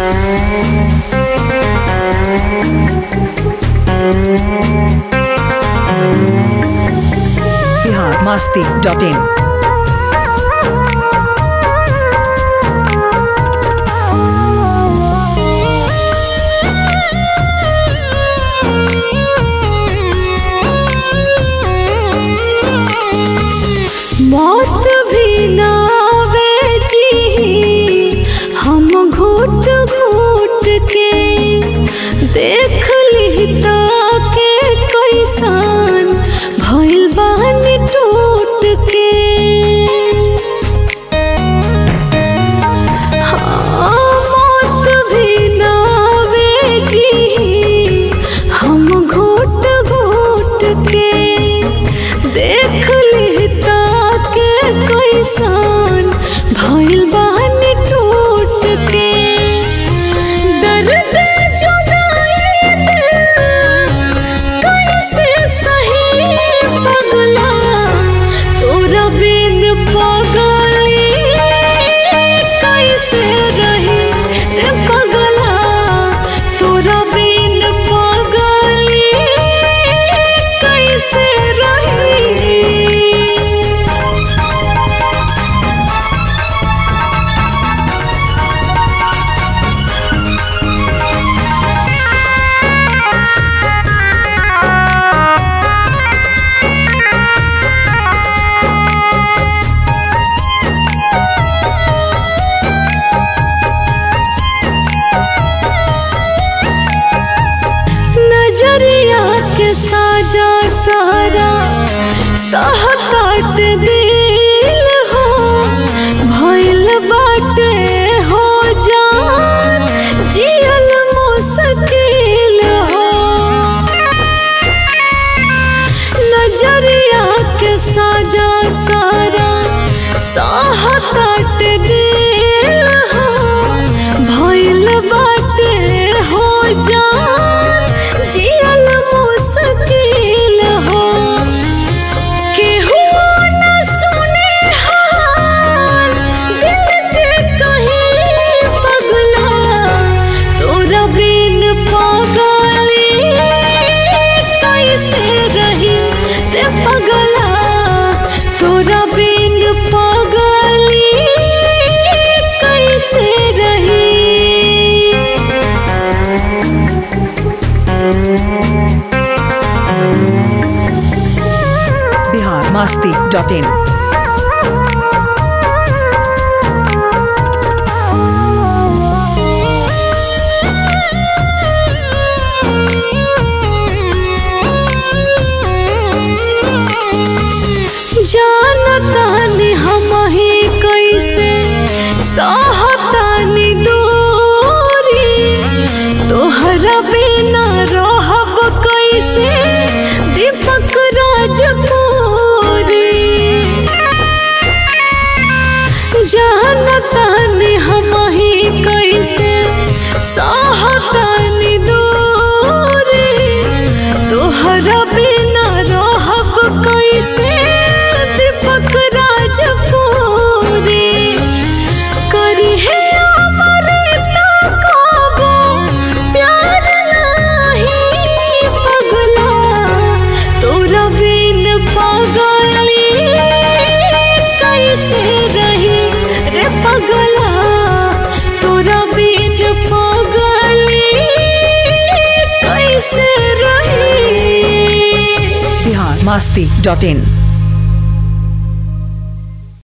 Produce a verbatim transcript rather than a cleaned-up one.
Bihar Masti dot इन। मौत भी ना आवे जी हम घुट घुट के देख लिहता के कैसन भइल बानी टूट के। हाँ, मौत भी ना आवे जी हम घुट घुट के देख लिहता कैसन भइल बानी टूट के। दर्द जुदाई कैसे सही पगला तोरा बिन पगली कैसे रही रे पगला तोरा बिन पगली कैसे रही। नजरिया के साजा सारा सहतात दिल हो भइल बाटे हो जान जियल मुश्किल हो। नजरिया के साजा सारा सहतात दिल हो भइल बाटे हो जान जियल मुश्किल हो। केहू न सुने हाल दिल के कहीं पगला तोरा बिन पगली कैसे रही रे पगला तोरा बिन पगली कैसे रही। Bihar Masti dot in. जानतानी हम ही कैसे सहतानी दूरी तोहरा बिना रहब कैसे दीपक राजपुरी। जानतानी हम ही कैसे सहतानी दूरी तोहरा बिना रहब कैसे दीपक राजपुरी। करी है अमृता काबो प्यार नहीं पगला तोरा बिन पगली कैसे रही रे पगला तोरा बिन पगली कैसे रही। बिहार मस्ती डॉट इन।